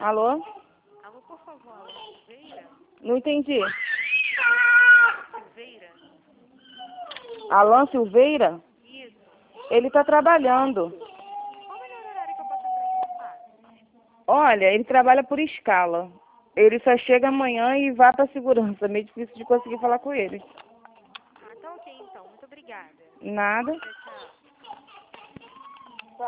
Alô? Alô, por favor, Alô Silveira? Não entendi. Silveira? Alan Silveira? Isso. Ele tá trabalhando. Qual o melhor horário que eu posso entrar em contato? Olha, ele trabalha por escala. Ele só chega amanhã e vai pra segurança. Meio difícil de conseguir falar com ele. Ah, tá ok então. Muito obrigada. Nada. Tchau,